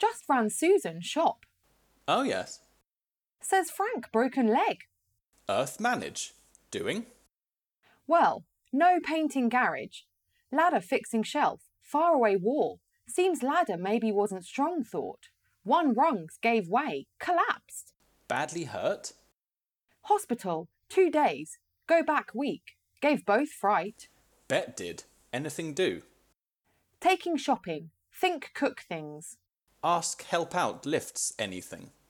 Just ran Susan shop. Oh yes. Says Frank broken leg. Earth manage. Doing? Well, no painting garage. Ladder fixing shelf. Far away wall. Seems ladder maybe wasn't strong thought. One rungs gave way. Collapsed. Badly hurt? Hospital. 2 days. Go back week. Gave both fright. Bet did. Anything do? Taking shopping. Think cook things. Ask help out lifts anything.